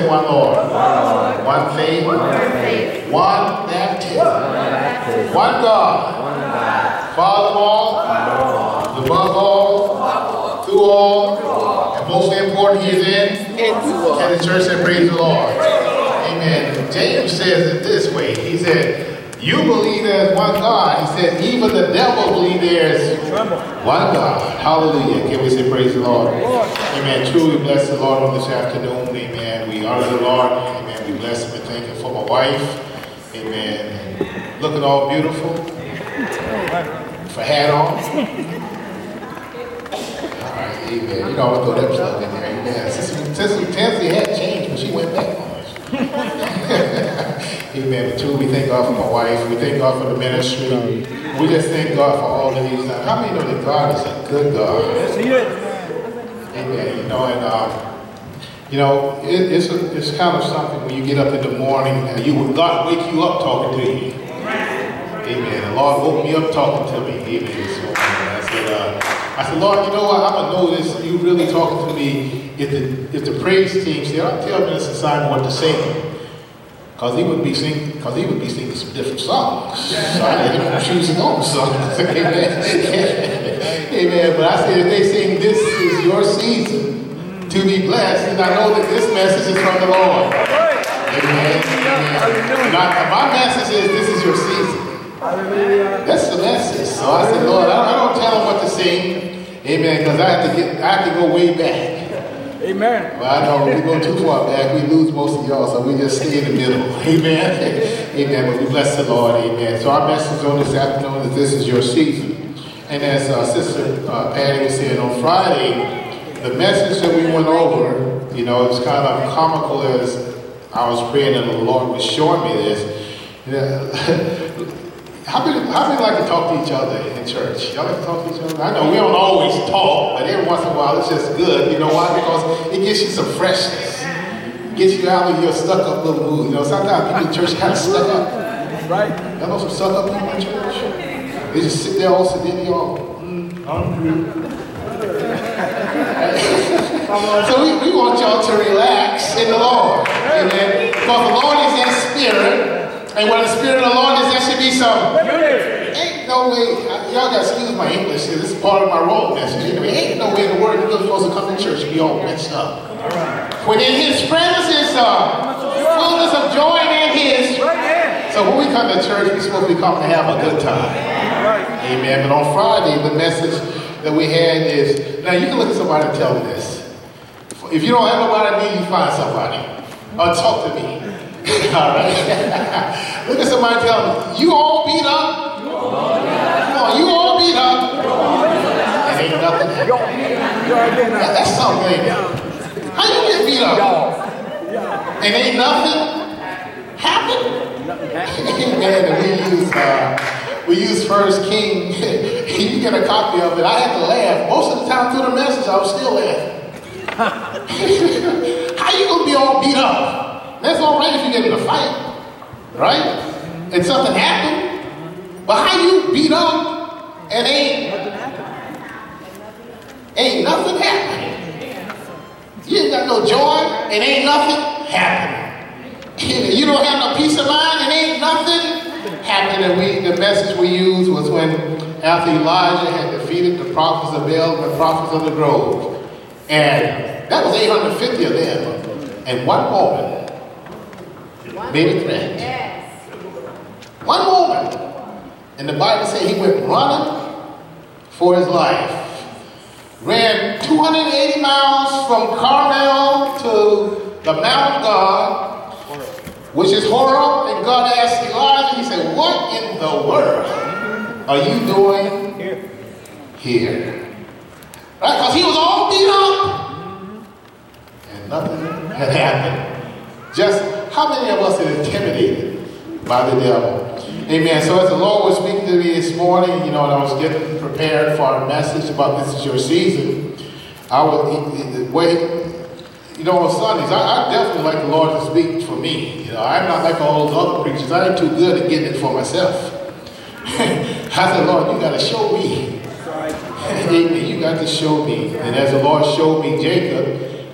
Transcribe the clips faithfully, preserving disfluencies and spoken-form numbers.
one Lord, one, Lord. one faith, one, faith. one baptism, one, baptism. one God, one God. Father of all, all. above all, through all, and most important, He is in, and the church said, praise the Lord. Amen. James says it this way. He said, you believe there's one God. He said, even the devil believes there's one God. Hallelujah. Can we say praise the Lord? Amen. Truly bless the Lord on this afternoon. Amen. We honor the Lord. Amen. We bless Him and thank Him for my wife. Amen. And looking all beautiful. For hat on. All right. Amen. You know, I'm going to throw that plug in there. Amen. Sister, Sister Tansy had changed, but she went back on us. Amen. But truly, we thank God for my wife. We thank God for the ministry. We just thank God for all of these. How many know that God is a good God? Yes, He is. Amen. You know, and um, you know, it, it's a, it's kind of something when you get up in the morning and you God wake you up talking to you. Amen. The Lord woke me up talking to me. Amen. So I said, uh, I said, Lord, you know what? I'm gonna know this. You really talking to me. If the if the praise team said, I'll tell Minister Simon what to sing. Cause he would be singing, cause he would be singing some different songs. So I didn't even choose his own songs. Amen. Amen. But I said, if they sing, "This is your season to be blessed," and I know that this message is from the Lord. Amen. Amen. My, my message is, "This is your season." That's the message. So I said, Lord, I, I don't tell them what to sing. Amen. Because I have to get, I have to go way back. Amen. Well, I know if we go too far back, we lose most of y'all, so we just stay in the middle. Amen. Amen. But we bless the Lord. Amen. So our message on this afternoon is this is your season. And as uh, Sister uh, Patty was saying on Friday, the message that we went over, you know, it's kind of comical as I was praying and the Lord was showing me this. You know, How many, how many like to talk to each other in church? Y'all like to talk to each other? I know we don't always talk, but every once in a while it's just good. You know why? Because it gives you some freshness. It gets you out of your stuck-up little mood. You know, sometimes people in church kind of stuck up. Right. Y'all know some stuck-up people in church? They just sit there all sitting y'all. Mm, so we, we want y'all to relax in the Lord. Amen. Because the Lord is in spirit. And when the Spirit of the Lord is, there should be some. Ain't no way. Y'all got to excuse my English here. This is part of my role message. Anyway, ain't no way in the world you're supposed to come to church and be all messed up. When in His presence is uh, fullness of joy and in His. So when we come to church, we're supposed to be coming to have a good time. Amen. But on Friday, the message that we had is, now you can look at somebody and tell them this. If you don't have nobody, then you find somebody. Or talk to me. All right. Look at somebody and tell them, you all beat up? Come on, you all beat up? And ain't nothing happened. That, that's something. How you get beat up? And ain't nothing happened? Amen. We use, uh, we use First King. You get a copy of it. I had to laugh. Most of the time through the message, I was still laughing. How you going to be all beat up? That's all right if you get in a fight, right? And something happened. But how you beat up and ain't ain't nothing happening? You ain't got no joy and ain't nothing happening. You don't have no peace of mind and ain't nothing happening. We the message we used was when after Elijah had defeated the prophets of Baal and the prophets of the grove, and that was eight hundred fifty of them, and one woman. Maybe threat. Yes. One moment. And the Bible said he went running for his life. Ran two hundred eighty miles from Carmel to the Mount of God, which is Horeb. And God asked Elijah, he said, what in the world are you doing here? Here. Right? Because he was all beat up. And nothing had happened. Just how many of us are intimidated by the devil? Amen. So as the Lord was speaking to me this morning, you know, and I was getting prepared for our message about this is your season, I would wait, you know, on Sundays, I, I definitely like the Lord to speak for me. You know, I'm not like all those other preachers. I ain't too good at getting it for myself. I said, Lord, you got to show me. Amen. You got to show me. And as the Lord showed me Jacob,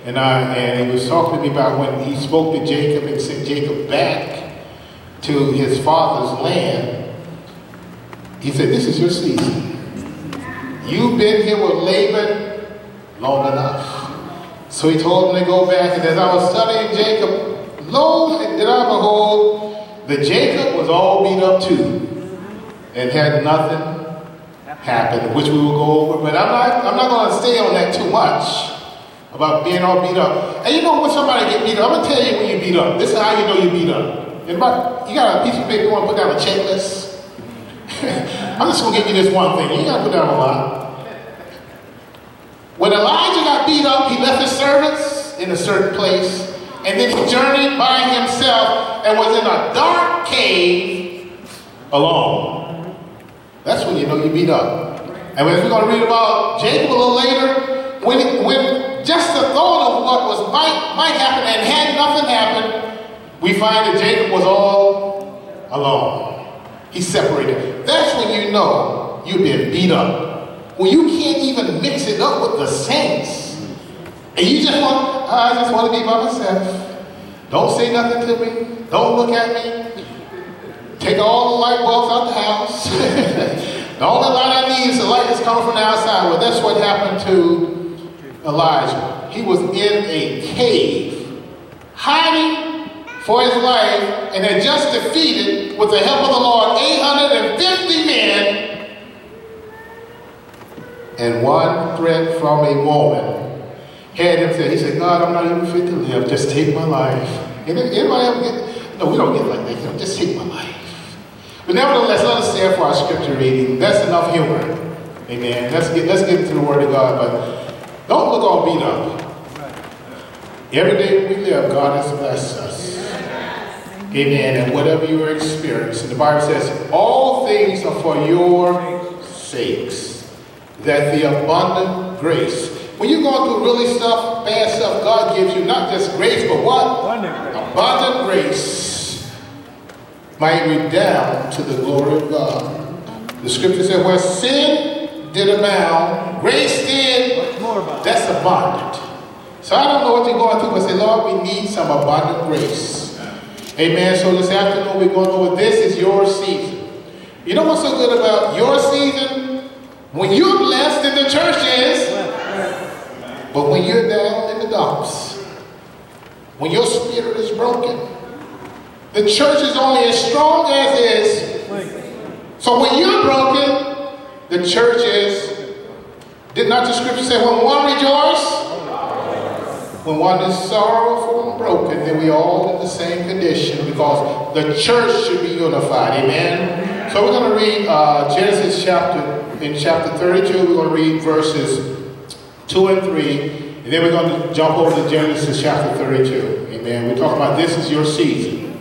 And I and he was talking to me about when he spoke to Jacob and sent Jacob back to his father's land. He said, this is your season. You've been here with Laban long enough. So he told him to go back, and as I was studying Jacob, lo, and did I behold, that Jacob was all beat up too, and had nothing happen, which we will go over. But I'm not, I'm not going to stay on that too much about being all beat up. And you know when somebody get beat up, I'm going to tell you when you beat up. This is how you know you beat up. Everybody, you got a piece of paper you want to put down a checklist? I'm just going to give you this one thing. You ain't got to put down a lot. When Elijah got beat up, he left his servants in a certain place, and then he journeyed by himself and was in a dark cave alone. That's when you know you beat up. And as we're going to read about Jacob a little later, when, when just the thought of what was might, might happen and had nothing happen, we find that Jacob was all alone. He's separated. That's when you know you've been beat up. When you can't even mix it up with the saints. And you just want, I just want to be by myself. Don't say nothing to me. Don't look at me. Take all the light bulbs out the house. The only light I need is the light that's coming from the outside. Well, that's what happened to Elijah. He was in a cave, hiding for his life, and had just defeated, with the help of the Lord, eight hundred fifty men, and one threat from a woman had him say, he said, God, I'm not even fit to live, just take my life. And anybody ever get, no, we don't get like that, you know, just take my life. But nevertheless, let us stand for our scripture reading. That's enough humor. Amen. Let's get, let's get into the Word of God, but don't look all beat up. Every day we live, God has blessed us. Amen. And whatever you are experiencing, the Bible says, all things are for your sakes, that the abundant grace. When you're going through really stuff, bad stuff, God gives you not just grace, but what? Abundant grace. Abundant grace might redound to the glory of God. The scripture said, where sin did abound, grace did, that's abundant. So I don't know what you're going through, but say, Lord, we need some abundant grace. Amen. So this afternoon we're going over, this is your season. You know what's so good about your season? When you're blessed, then the church is. But when you're down in the dumps, when your spirit is broken, the church is only as strong as is. So when you're broken, the church is. Did not the scripture say, when one rejoice? When one is sorrowful and broken, then we all in the same condition, because the church should be unified. Amen. So we're going to read uh, Genesis chapter, in chapter thirty-two, we're going to read verses two and three, and then we're going to jump over to Genesis chapter thirty-two. Amen. We're talking about this is your season.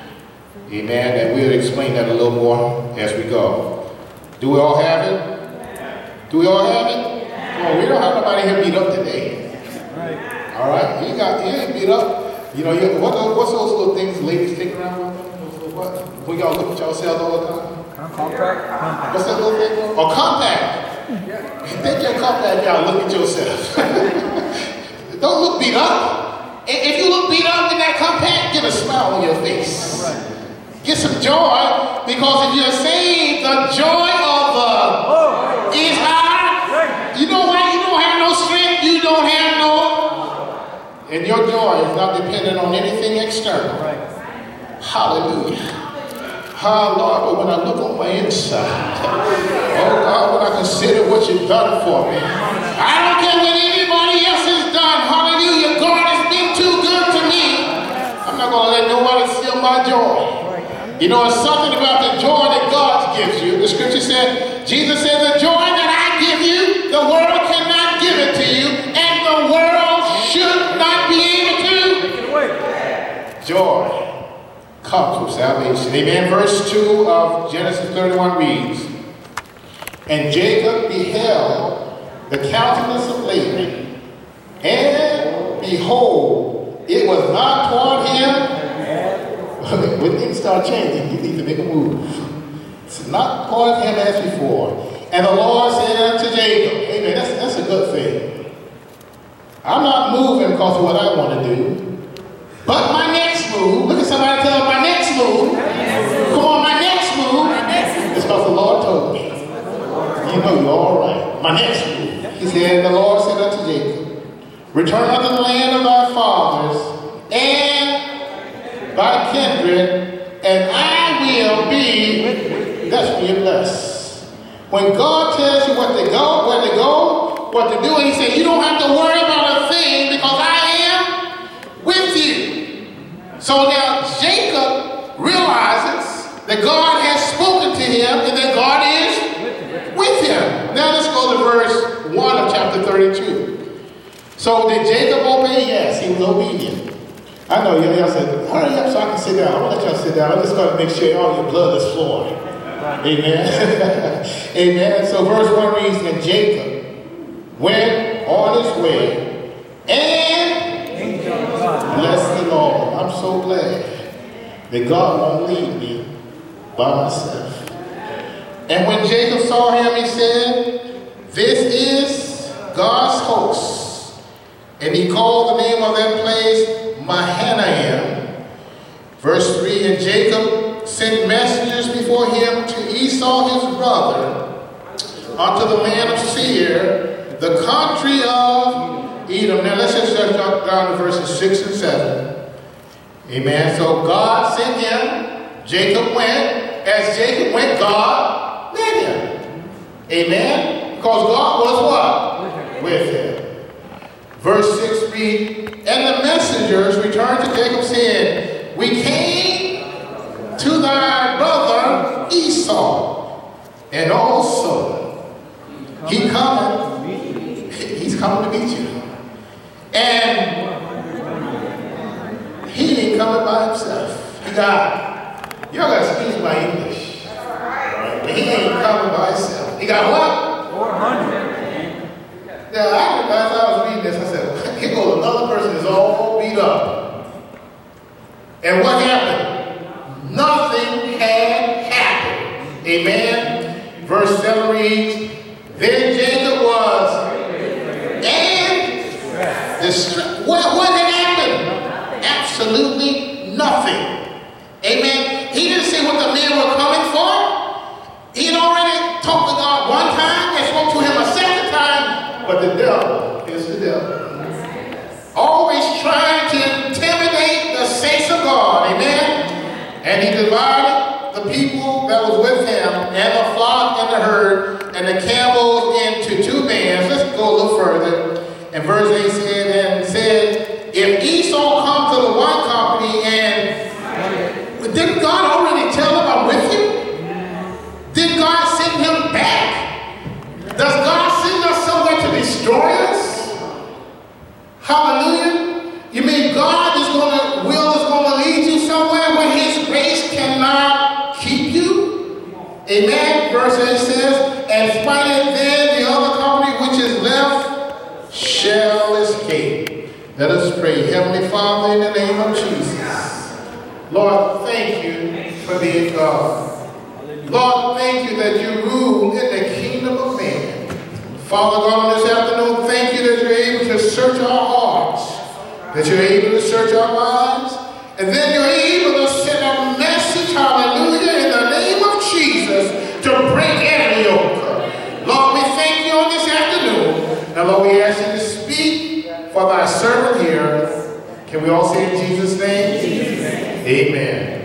Amen. And we'll explain that a little more as we go. Do we all have it? Do we all have it? Well, we don't have nobody here beat up today. All right, you got you ain't beat up. You know, you, what, what's those little things ladies take around with them? Those little what? We y'all look at yourselves all the time. Compact. Compact. What's that little thing? Oh, compact. Yeah. Take your compact out. Look at yourself. Don't look beat up. If you look beat up in that compact, get a smile on your face. Right. Get some joy, because if you're saved, the joy of the oh. is high. Right. You know why you don't have no strength? You don't have no. And your joy is not dependent on anything external. Right. Hallelujah. Oh, Lord, but when I look on my inside, oh, God, when I consider what you've done for me, I don't care what anybody else has done. Hallelujah. God has been too good to me. I'm not going to let nobody steal my joy. You know, it's something about the joy that God gives you. The scripture said, Jesus said, the joy that I give you, the world cannot give it to you, and the world should not be able to. Take it away. Joy comes from salvation. Amen. Verse two of Genesis thirty-one reads, and Jacob beheld the countenance of Laban, and behold, it was not toward him. When things start changing, you need to make a move. It's not toward him as before. And the Lord said unto Jacob, amen, that's, that's a good thing. I'm not moving because of what I want to do. But my next move, look at somebody tell them, my next move, come on, my next move, is because the Lord told me. You know you're all right. My next move. He said, the Lord said unto Jacob, return unto the land of thy fathers and thy kindred, and I will be, that's when you're blessed. When God tells you what to go, where to go, what to do, and he said, you don't have to worry about a thing because I am with you. So now Jacob realizes that God has spoken to him and that God is with him. Now let's go to verse one of chapter thirty-two. So did Jacob obey? Yes, he was obedient. I know y'all said, hurry up so I can sit down. I'm going to let y'all sit down. I'm just going to make sure all your blood is flowing. Amen. Amen. So verse one reads, and Jacob went on his way and blessed the Lord. I'm so glad that God won't leave me by myself. And when Jacob saw him, he said, this is God's host. And he called the name of that place Mahanaim. Verse three, and Jacob sent messengers before him to Esau his brother unto the land of Seir, the country of Edom. Now let's just jump down to verses six and seven. Amen. So God sent him. Jacob went. As Jacob went, God led him. Amen. Because God was what? With him. Verse six reads, and the messengers returned to Jacob, saying, we came to thy brother Esau, and also he coming, he's coming to meet you. And he ain't coming by himself. He got, y'all got to excuse my English. But he ain't coming by himself. He got what? four hundred. Now, I, as I was reading this, I said, here goes another person is all beat up. And what happened? Nothing had happened. Amen. Verse seven reads, then Jacob was and distressed. What, what had happened? Absolutely nothing. Amen. He didn't see what the men were coming for. He had already talked to God one time and spoke to him a second time. But the devil is the devil. Always trying to intimidate the saints of God. Amen. And he divided the people that was with him and the flock and the herd and the camels into two bands. Let's go a little further. And verse eight said, and said, if Esau come to the one company, and didn't God already tell him I'm with you? Did God send him back? Does God send us somewhere to destroy us? Hallelujah. You mean God is going to, will is going to lead you somewhere where his grace cannot keep you? Amen. Verse eight says, and finally then the other company which is left shall escape. Let us pray. Heavenly Father, in the name of Jesus. Lord, thank you for being God. Lord, thank you that you rule in the kingdom of man. Father God, this afternoon, thank you that you're able to search our hearts, that you're able to search our minds, and then you're able to send a message, hallelujah, in the name of Jesus to break every yoke. Lord, we thank you on this afternoon. Now, Lord, we ask you to speak for thy servant here. Can we all say in Jesus' name? Jesus' name. Amen.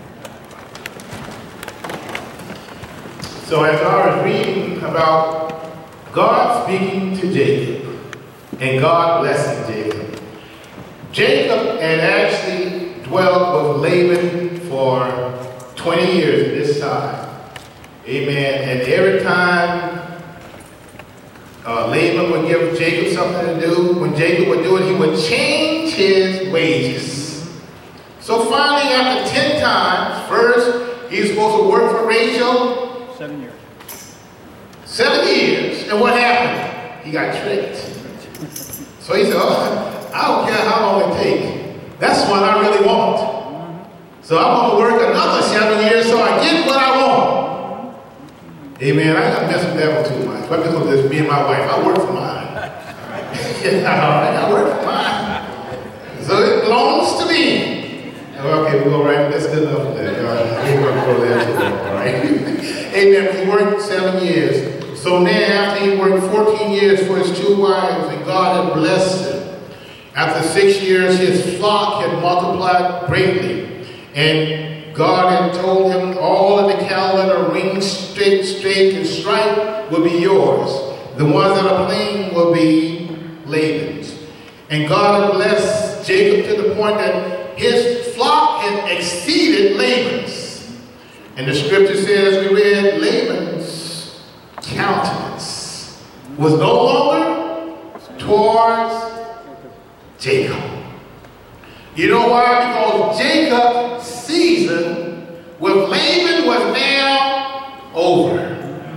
So as I was reading about God speaking to Jacob and God blessing Jacob, Jacob had actually dwelt with Laban for twenty years at this time. Amen. And every time uh, Laban would give Jacob something to do, when Jacob would do it, he would change his wages. So finally, after ten times, first he was supposed to work for Rachel. Seven years. Seven years. And what happened? He got tricked. So he said, oh, I don't care how long it takes. That's what I really want. So I'm going to work another seven years so I get what I want. Amen. I got to mess with that one too much. I'm just going to just be my wife. I work for mine. I work for mine. So it belongs to me. Okay, we go right. That's good enough for that. We're going to go there too. All right. Amen. He worked seven years. So now, after he worked fourteen years for his two wives, and God had blessed him. After six years, his flock had multiplied greatly, and God had told him all of the cattle that are ringed, straight, straight, and striped will be yours. The ones that are plain will be Laban's. And God had blessed Jacob to the point that his flock had exceeded Laban's. And the scripture says, we read, Laban's countenance was no longer towards Jacob. You know why? Because Jacob's season with Laban was now over.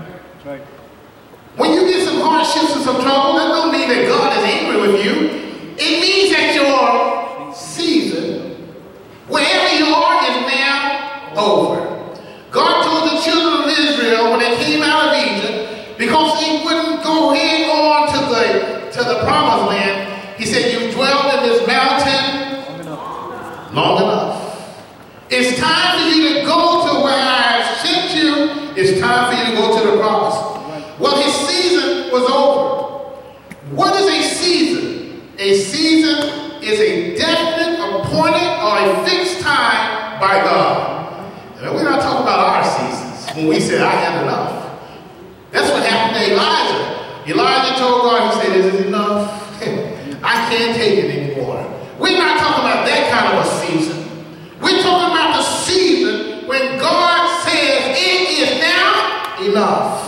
When you get some hardships and some trouble, that don't mean that God is angry with you. It means that your season, wherever you are, is now over. God told the children of Israel when they came out of Egypt, because they wouldn't go head on to the, to the promised land, he said, you dwelled in this mountain long enough. It's time for you to go to where I have sent you. It's time for you to go to the promise. Well, his season was over. What is a season? A season is a definite, appointed, or a fixed time by God. And we're not talking about our seasons when we say, I have enough. That's what happened to Elijah. Elijah told God, he said, is it enough? I can't take it anymore. We're not talking about that kind of a season. We're talking about the season when God says it is now enough.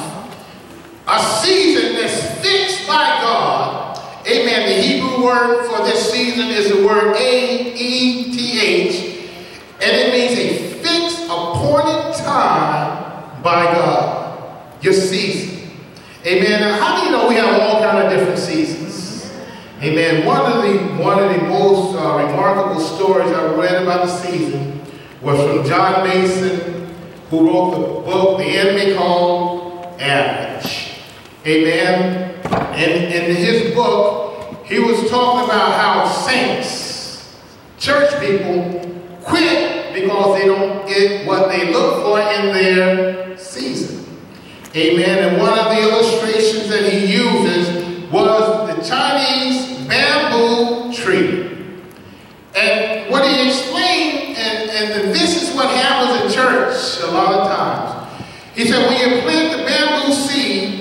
A season that's fixed by God. Amen. The Hebrew word for this season is the word A E T H. And it means a fixed, appointed time by God. Your season. Amen. Now, how do you know we have all kind of different seasons? Amen. One of the one of the most uh, remarkable stories I read about the season was from John Mason, who wrote the book, The Enemy Called Average. Amen. And in his book, he was talking about how saints, church people, quit because they don't get what they look for in their season. Amen. And one of the illustrations that he uses was the Chinese bamboo tree. And what he explained, and, and this is what happens in church a lot of times. He said, when you plant the bamboo seed,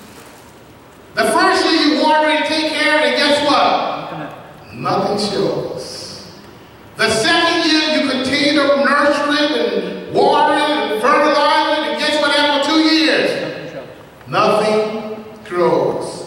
the first year you water it and take care of it, and guess what? Nothing shows. The second year you continue to nurture it and water it and fertilize it, and guess what happens in two years? Nothing grows.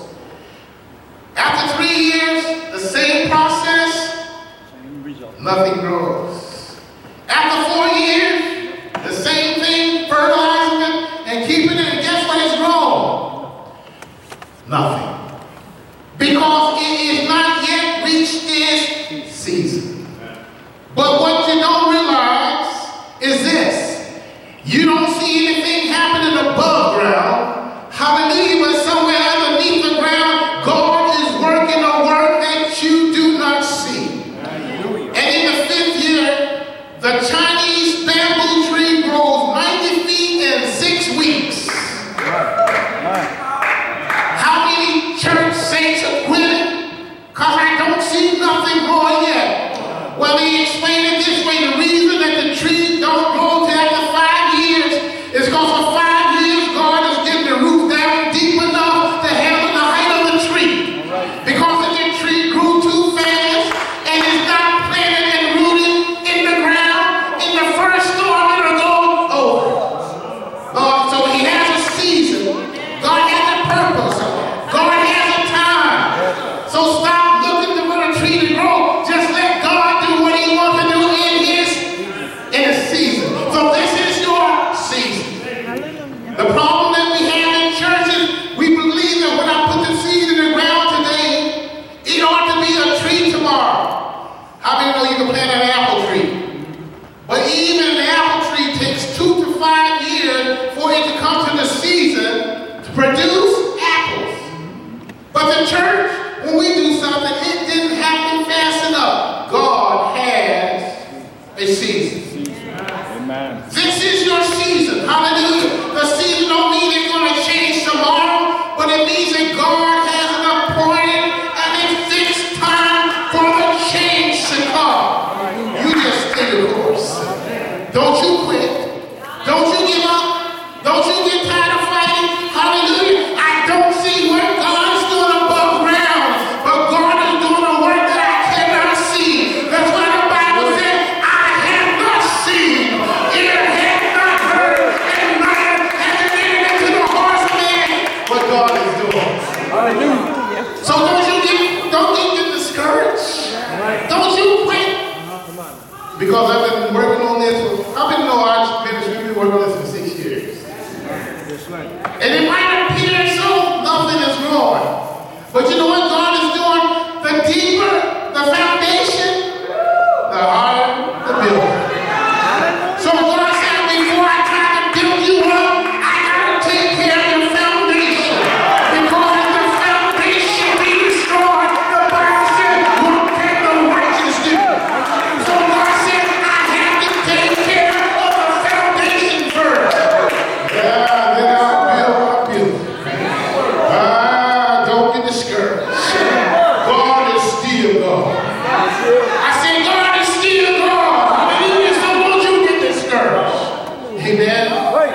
season. Amen. This is your season. Hallelujah. The season don't mean it's going to change tomorrow, but it means that God has an appointed and a fixed time for the change to come. You just stay the course. Don't you quit. Don't you give up. Don't you get tired of fighting. Hallelujah. I don't see what God is doing above ground, but God is doing a work that I cannot see. That's why the Bible said, I have not seen, ear has not heard, and mind hasn't entered into the heart of man what God is doing. Hallelujah. So don't you get, don't you get discouraged. Don't you quit. Because I've been working on this. For, I've been in our ministry. We've been working on this for six years. And it might appear as though nothing is growing. But you know what God is doing? The deeper the foundation, the higher the building. So God said, before I try to build you up, I got to take care of your foundation. Because if the foundation be destroyed, the Bible said, what can the righteous do? So God said, I have to take care of the foundation first. Yeah, then I'll build my building. Ah, don't get discouraged. God is still God. I said, God is still God. Hallelujah. So don't you get discouraged. Amen.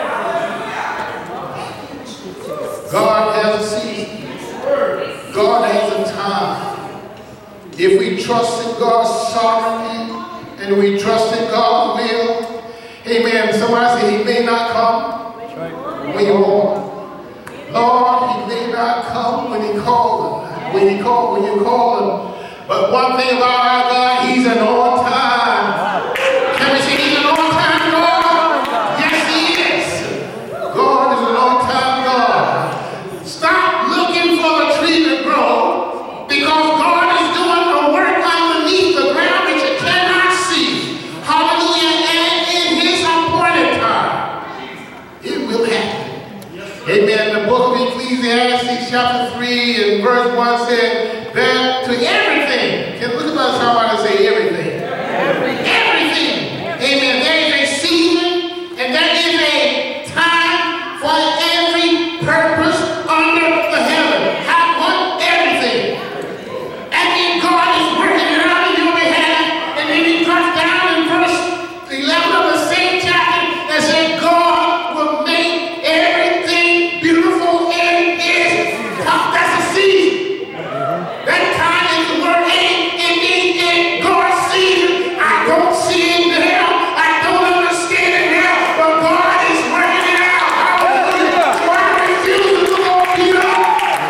God has a season. God has a time. If we trust in God's sovereignty and we trust in God's will, amen. Somebody say, he may not come when you want. Lord, he may not come when he called him. When he called, when you call him. But one thing about our God, he's an on-time. Can we say he's an on-time God? Yes, he is. God is an on-time God. Stop looking for the tree to grow, because God is doing a work underneath the ground that you cannot see. Hallelujah. And in his appointed time, it will happen. Amen. The book of Ecclesiastes chapter three and verse one said that to everything, can look at somebody say everything. Everything. Everything. Amen. There is a season and there is a time for every purpose under the heaven. How what? Everything. And then God is working it out on your behalf. And then he comes down in verse eleven of the same chapter that said God will make everything beautiful in his time. That's a season. That time is the word ain't in me in God's season. I don't see it now. I don't understand it now. But God is working it out. Hallelujah. So I refuse to go beat up.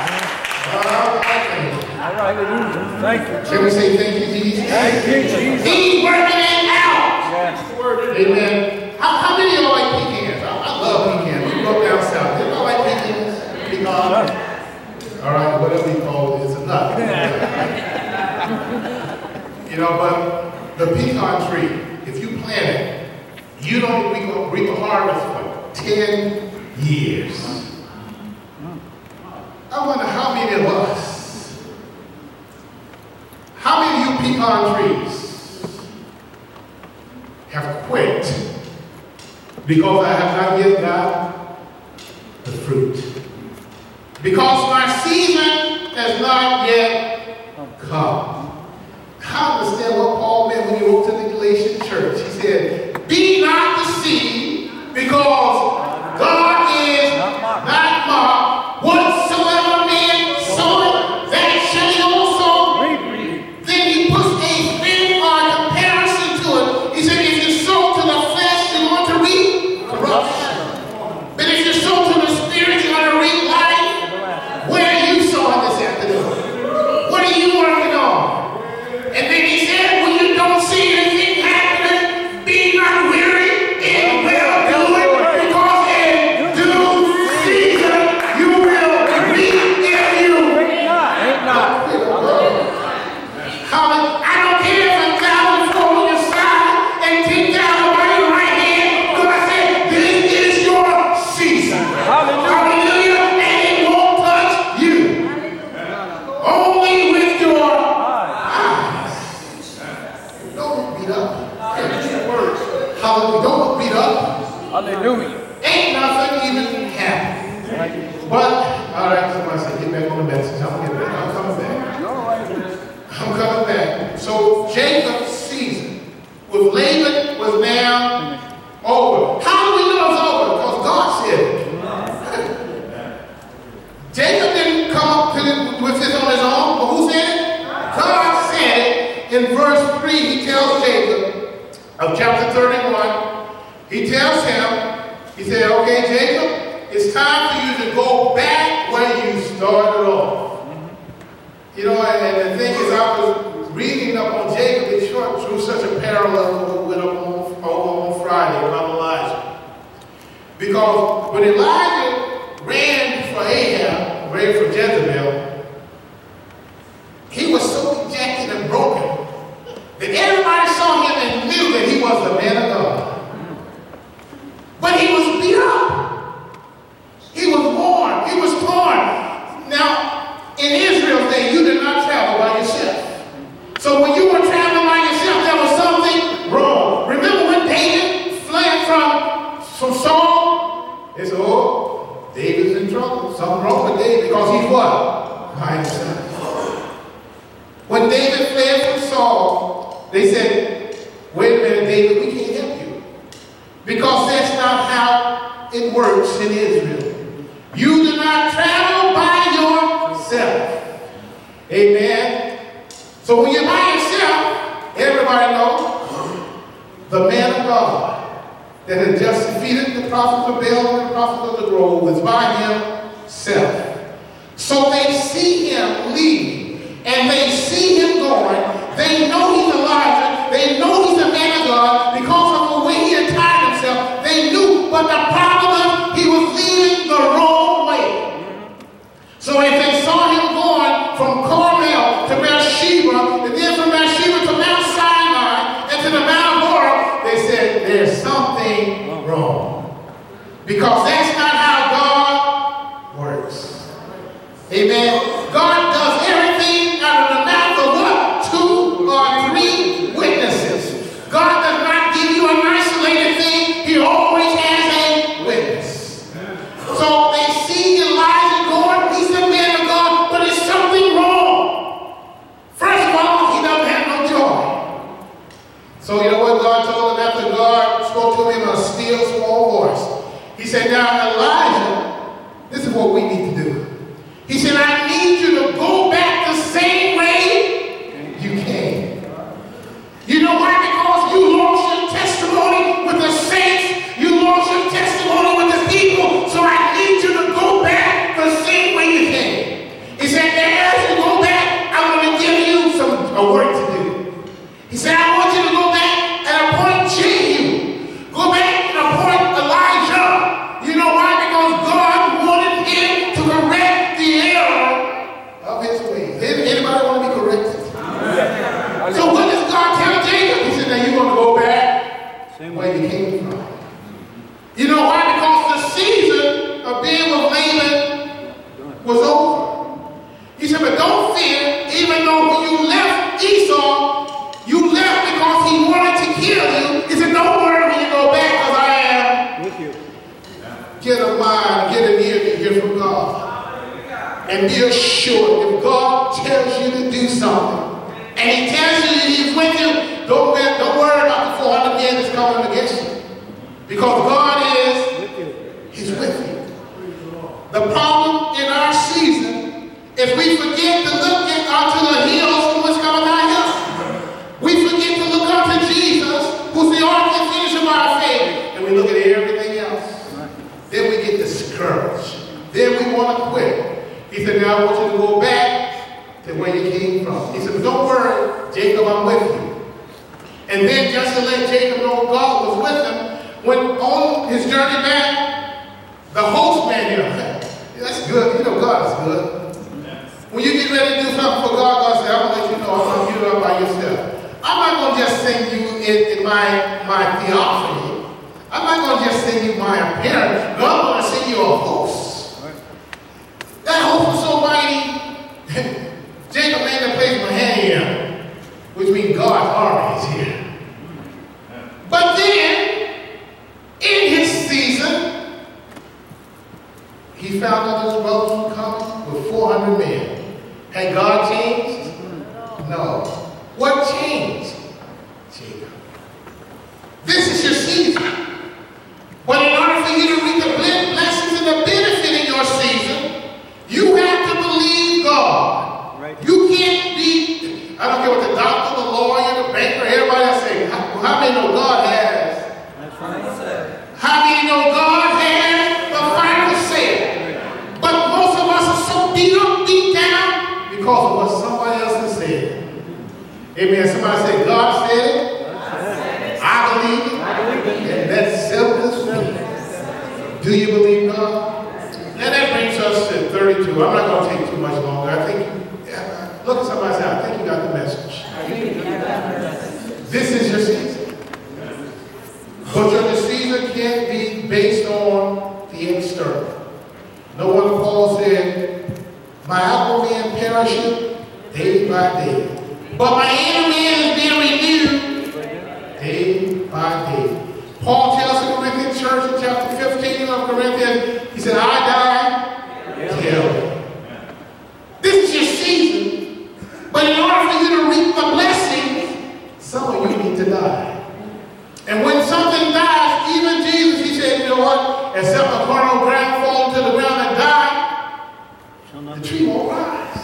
All right. Thank you. Can we say thank you, Jesus? Thank you, Jesus. He's working it out. Yes. Amen. How, how many of y'all like pecans? I, I love pecans. We grew up down south. Did y'all like pecans? Pecans? All right, whatever you call it, it's a nut. You know, but the pecan tree, if you plant it, you don't reap a, reap a harvest for ten years. I wonder how many of us, how many of you pecan trees have quit because I have not yet got the fruit? Because my season has not yet come. I understand what Paul meant when he wrote to the Galatian church. He said, be not deceived, because God is not mocked. Whatsoever man soweth, that shall he also reap. Then he puts a spin or a comparison to it. He said, if you sow to the flesh, you're going to reap corruption. But if you sow to the spirit, you're going to reap life. Where are you sowing this afternoon? What are you working on? Hallelujah. Don't look beat up. Hallelujah. Ain't nothing even happened. But, all right, somebody said, get back on the message. I'm getting back. I'm coming back. You're all right. I'm coming back. So Jacob's season with Laban was now over. How do we know it's over? Because God said it. Jacob didn't come up to the, with this on his own, but who said it? God said it. In verse three, he tells Jacob of chapter thirty-one, he tells him, he said, okay, Jacob, it's time for you to go back where you started off. You know, and, and the thing is, I was reading up on Jacob, it drew such a parallel with over on, on Friday about Elijah. Because when Elijah ran for Ahab, ran for Jezebel, he was so dejected and broken that everybody saw him and knew that he was the man of God. But he was beat up. He was worn. He was torn. Now, in Israel's day, you did not travel by yourself. So when you were traveling by yourself, there was something wrong. Remember when David fled from, from Saul? They said, oh, David's in trouble. Something wrong with David because he's what? By himself. When David fled from Saul, they said, wait a minute, David, we can't help you. Because that's not how it works in Israel. You do not travel by yourself. Amen. So when you're by yourself, everybody knows the man of God that had just defeated the prophets of Baal and the prophets of the grove was by himself. So they see him leaving and they see him going. They know he's Elijah. They know he's a man of God because of the way he attired himself. They knew, but the problem is he was leaving the wrong way. So if they saw him going from Carmel to Beersheba, and then from Beersheba to Mount Sinai, and to the Mount Horeb, they said, there's something wrong. Because that's not how God works. Amen. God does everything out of the mouth of what? Two or three witnesses. God does not give you an isolated thing. He always has a witness. So they see Elijah going. He's the man of God, but there's something wrong. First of all, he doesn't have no joy. So you know what God told him after God spoke to him in a still small voice? He said, now Elijah, this is what we need to do. He said, I need you to go back the same way you came. You know why? Because you lost your testimony with the saints. You lost your testimony with the people. So I need you to go back the same way you came. He said, as you go back, I'm going to give you some a work to do. He said, I want you to go back and appoint Jehu. Go back and appoint Elijah. You know why? Because God wanted him to correct the error of his ways. Anybody want to be corrected? Yeah. So what does God tell Jacob? He said, now you're going to go back where you came from. You know why? Because the season of being with Laban was over. He said, but don't fear, even though when you left Esau, you left because he wanted to kill you. He said, don't worry when you go back because I am with you. Get a mind, get an ear to hear from God. And be assured if God tells you to do something and he tells you that he's with you, don't, don't worry about the four hundred men that's coming against you. Because God is, he's with you. The problem in our season is we forget to look at, unto the hills from which cometh our help. We forget to look unto Jesus, who's the author and finisher of our faith. And we look at everything else. Then we get discouraged. Then we want to quit. He said, now I want you to go back to where you came from. He said, but don't worry, Jacob, I'm with you. And then just to let Jacob know God was with him, when on his journey back, the host man here, that's good. You know God is good. When you get ready to do something for God, God said, I'm going to let you know I'm going to get up by yourself. I'm not going to just send you in, in my, my theophany. I'm not going to just send you my appearance, but I'm going to send you a host. That host was so mighty, Jacob named the place Mahanaim, which means God's army is here. But then, he found out this brother was coming with four hundred men. Had God changed? No. What changed? Jacob. This is your season. But in order for you to reap the blessings and the benefit in your season, you have to believe God. Right. You can't be, I don't care what the doctor, the lawyer, the banker, everybody else say. How, how many know God has? That's right. How many know God has the final say? But most of us are so beat up, beat down because of what somebody else has said. Amen. Somebody said, God said it. I believe it. And that's selfless for me. Do you believe God? Now that brings us to thirty-two. I'm not going to take too much longer. I think, look at somebody and say, I think you got the message. This is your season. But your season can't be based on the external. No wonder Paul said, my outward man perisheth day by day. But my inner man is being renewed day by day. Paul tells the Corinthian church in chapter fifteen of Corinthians, he said, I die daily. This is your season. But in order for you to reap the blessings, some of you need to die. And when something dies, even Jesus, he said, you know what? Except a kernel of ground fall to the ground and die, the tree won't rise.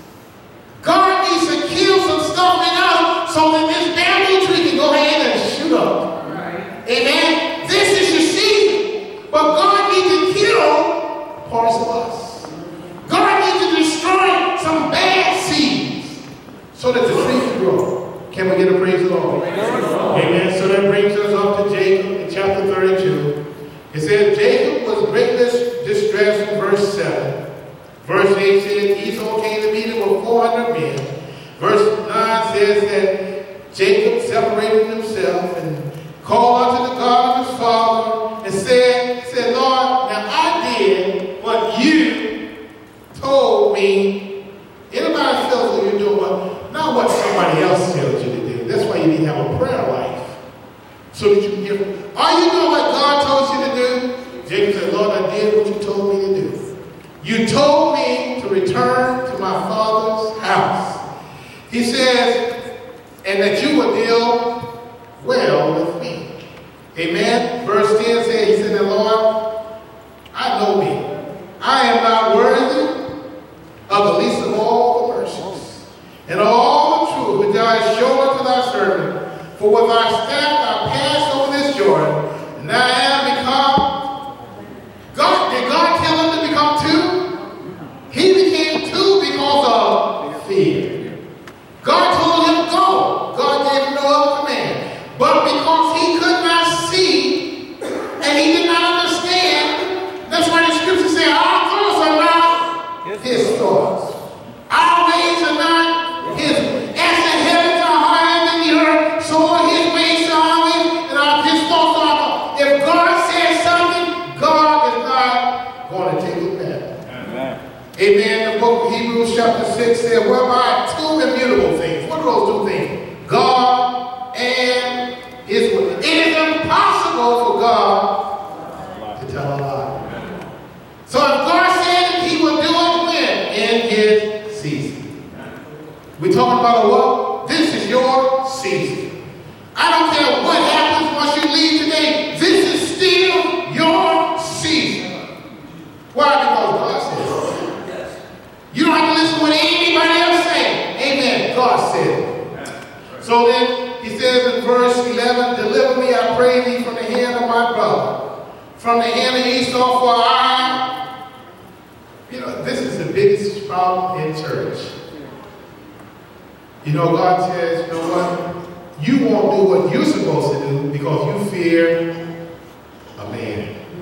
God needs to kill some stuff in us so that this bamboo tree can go ahead and shoot up. Right. Amen? This is your season. But God needs to kill parts of us. God needs to destroy some bad seeds so that the tree can grow. Can we get a praise the Lord? Amen. So that brings us up to Jacob in chapter thirty-two. It says, Jacob was greatly distressed in verse seven. Verse eight says, Esau came to meet him with four hundred men. Verse nine says that Jacob separated himself and called unto the God of his father and said, said, Lord, now I did what you told me. Anybody feels that you're doing what? Not what somebody else tells you to do. That's why you need to have a prayer life. So that you can hear. Are you doing what God told you to do? Jacob said, Lord, I did what you told me to do. You told me to return to my father's house. He says, and that you would deal well with me. Amen. Verse ten says, he said, Lord, I know me. I am not worthy of the least of all the mercies and all the truth which thou hast shown unto thy servant. For with thy staff thou passed over this Jordan, and I am become. God, did God tell him to become two? He became two because of fear. God told him go. God gave him no other command. But because he could not see and he did not understand, that's why the scripture says our thoughts are not his thoughts. Our ways are not his. As the heavens are higher than the earth, so are his ways are our ways, and our, his thoughts are our. If God says something, God is not going to take it back. Amen. Amen. The book of Hebrews chapter six said, whereby two immutable things. What are those two things? God and his word. It is impossible for God to tell a lie. So if God said he will do it when? In his season. We're talking about a what? This is your season. I don't care what happens once you leave today. This is still your season. Why? Because God said it. You don't have to listen to what anybody else says. Amen. God said it. So then he says in verse eleven, deliver me, I pray thee, from the hand of my brother, from the hand of Esau, for I, you know, this is the biggest problem in church. You know, God says, you know what? You won't do what you're supposed to do because you fear a man.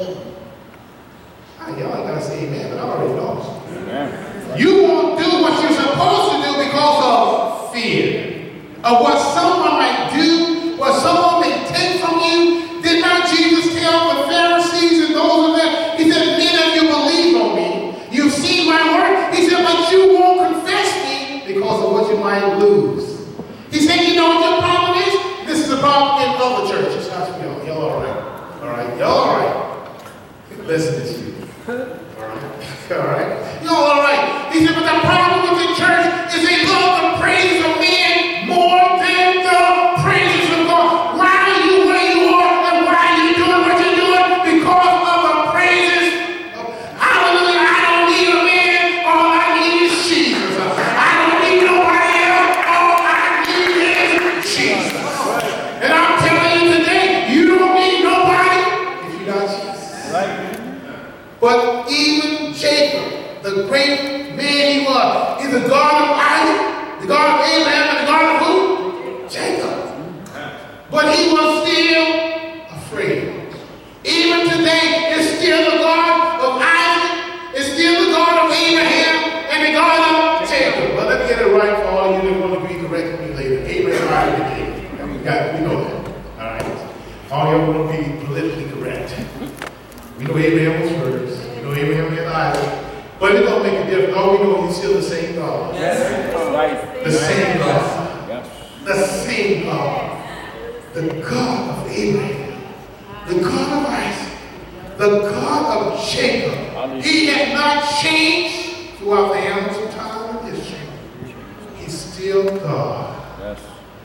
Ah, y'all ain't got to say amen, but I already know. Amen. You won't do what you're supposed to do because of fear. Of what someone might do, what someone may take from you. Did not Jesus tell the Pharisees and those of them, he said, many of you believe on me. You've seen my work. He said, but you won't confess me because of what you might lose. He said, you know what your problem is? This is a problem in other churches. How's y'all? Y'all all right? All right? Y'all all right? Listen to you. All right? All right? You know, all right. He said, but the problem with the church is they love the praises of men more than the praises of God. Why are you where you are and why are you doing what you're doing? Because of the praises of, hallelujah, I don't need a man. All I need is Jesus. I don't need nobody else. All I need is Jesus. And I'm telling you today, you don't need nobody if you got Jesus. Right. But even Jacob, the great man he was, is the God of Isaac, the God of Abraham, and the God of who? Jacob. But he was still afraid. Even today, it's still the God of Isaac, it's still the God of Abraham, and the God of Jacob. But let me get it right for all you that want to be correct with me later. Abraham, Isaac, and Jacob. And we got, we know that. All right. All y'all want to be politically correct. We know Abraham was first. We know Abraham had Isaac. But it don't make a difference. All we know he's still the same God. Yes. Right. The same God. Yes. The same God. The God of Abraham. The God of Isaac. The God of Jacob. He has not changed throughout the annals of time of history. He's still God. Yes.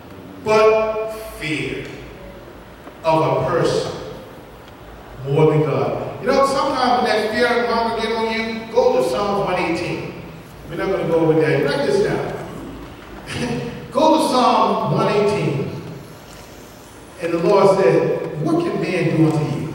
But fear of a person more than God. You know, sometimes when that fear of mama get on you, go to Psalm one eighteen. We're not going to go over there. Write this down. Go to Psalm one eighteen. And the Lord said, what can man do unto you?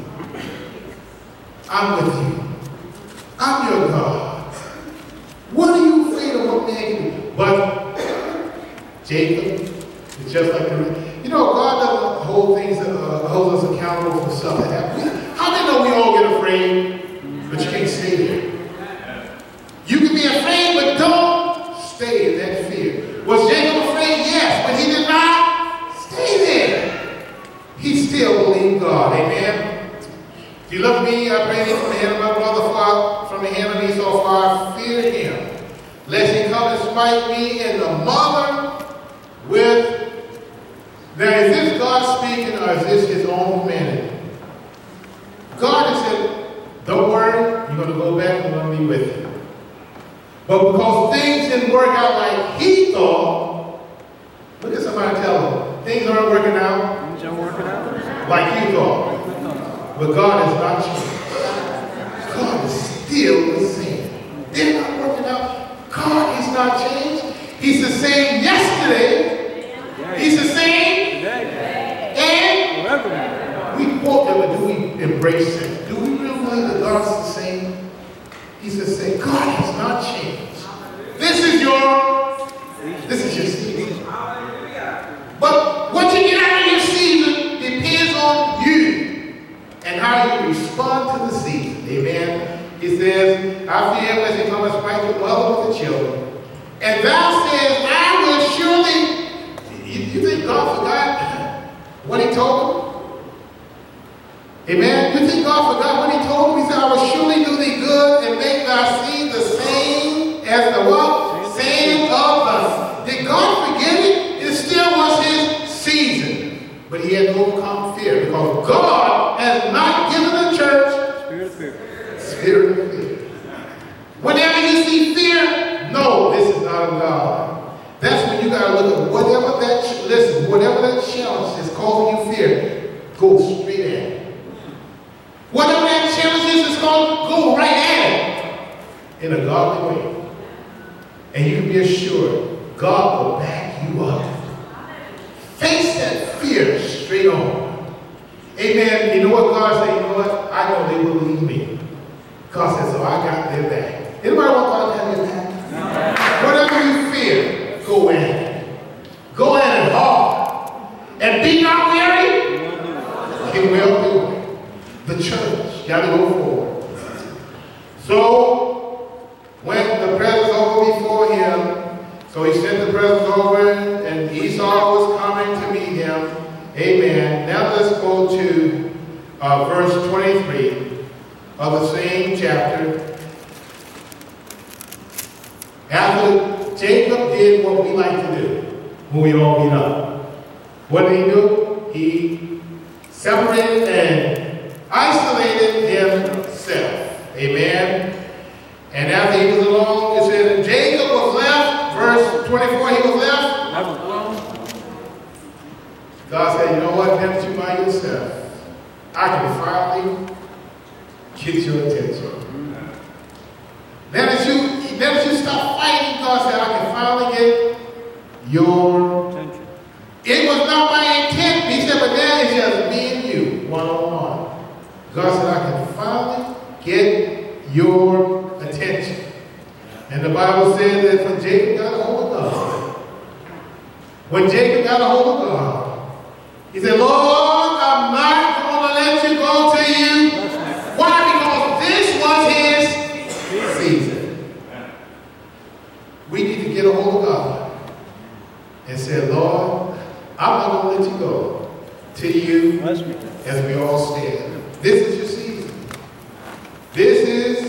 I'm with you. I'm your God. What are you afraid of what man can do? But Jacob is just like the you know, God doesn't hold things, uh, hold us accountable for stuff that happens. How many know we all get afraid, but you can't stay there? You can be afraid, but don't stay in that fear. Was Jacob afraid? Yes, but he did not stay there. He still believed God. Amen. If you love me, I pray thee from the hand of my brother, far, from the hand of Esau, far, fear him, lest he come and smite me in the mother with. Now, is this God speaking or is this his own humanity? God has said, don't worry, you're going to go back and I'm going to be with you. But because things didn't work out like he thought, look at somebody tell him, things aren't working out Things aren't working out. like you thought. But God has not changed. God is still the same. They're not working out. God has not changed. He's the same yesterday. He's the same Today. and Forever. we quote him, but do we embrace him? Do we really believe that God's the same? He's the same. God has not changed. This is your, this is your season. But what you get out of your season depends on you and how you respond to the season. Amen. He says, I fear lest he come and smite the mother with the children. And thou says, I will surely. You, you think God forgot what he told him? Amen. You think God forgot what he told him? He said, I will surely do thee good and make thy seed the same as the what? Same of us. Did God forget it? It still was his season. But he had to overcome fear because God has not given the church Spirit of fear. spirit of fear. Whenever you see fear, no, this is not of God. That's when you got to look at whatever that, listen, whatever that challenge is causing you fear, go straight at it. Whatever that challenge is, is called, go right at it in a godly way. And you can be assured, God will back you up. Face that fear straight on. Amen. You know what God said? You know what? I know they will believe me. God said, so I got their back. Anybody want God to have your back? Whatever you fear, go at it. Go at it hard. And be not weary. It will do it. The church got to go forward. So, when the presents over before him, so he sent the presents over, and Esau was coming to meet him. Amen. Now let's go to uh, verse twenty-three of the same chapter. After Jacob did what we like to do when we all meet up. What did he do? He separated and isolated himself. Amen. And after he was alone, it said Jacob was left, verse twenty-four, he was left. I was alone. God said, you know what, now that you by yourself, I can finally get your attention. Now that you, now that you stop fighting, God said, I can finally get your attention. It was not my intent, he said, but now it's just me and you, one-on-one. God said, I can finally get your attention. And the Bible said that when Jacob got a hold of God, when Jacob got a hold of God, he said, Lord, I'm not going to let you go to you. Why? Because this was his season. We need to get a hold of God and say, Lord, I'm not going to let you go till you, as we all stand. This is your season. This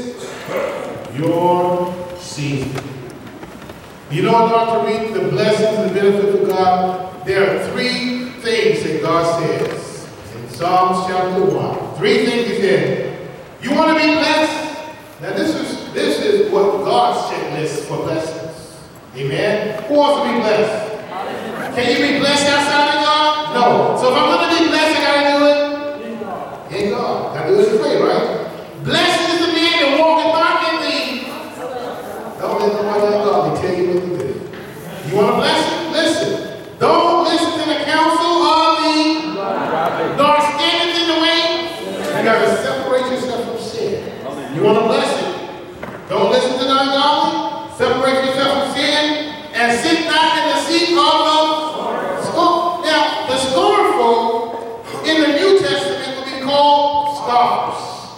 is your season. You know, Doctor Reed, the blessings and benefits of God, there are three things that God says in Psalms chapter one. Three things he said. You want to be blessed? Now this is this is what God's checklist for blessings. Amen? Who wants to be blessed? Can you be blessed outside of God? No. So if I'm going to be blessed, I got to do it in God. Got to do it in faith, right? Blessed is the man that walketh not in thee. Don't let nobody in God tell you what to do. You want a blessing? Listen. Don't listen to the counsel of the nor standeth in the way. You got to separate yourself from sin. You want a blessing? Don't listen to the ungodly. Separate yourself from sin and sit not in the seat of the scornful. Now, the scornful in the New Testament will be called scoffers.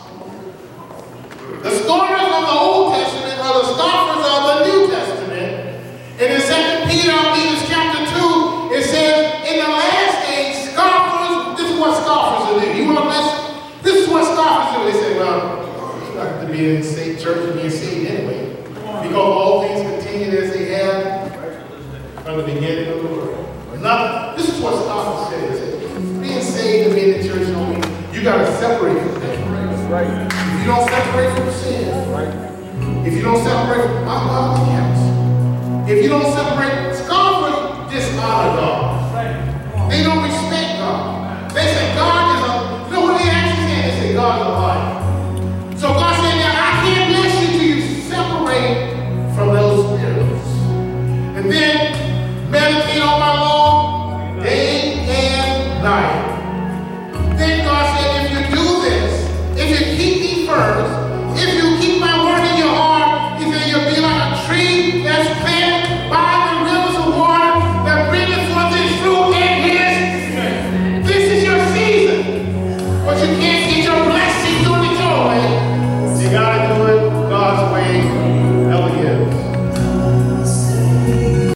The scorners of the Old Testament are the scoffers of the New Testament. And in Second Peter, I believe it's chapter two, it says, in the last days, scoffers, this is what scoffers will do. You want to bless? This is what scoffers do. They say, well, it's not going to be in the church and being saved anyway. Because all things continue as they have from the beginning of the world. Nothing. This is what scoffers say. They say, being saved and being in church don't mean you got to separate from that. Right. If you don't separate from sin, Right. if you don't separate from ungodly counsel, if you don't separate, scoffers dishonor God. They don't respect God. They say God is a, you know what they actually say? They say God is a liar. So God said, now I can't bless you till you separate from those spirits. And then meditate on my law day and night.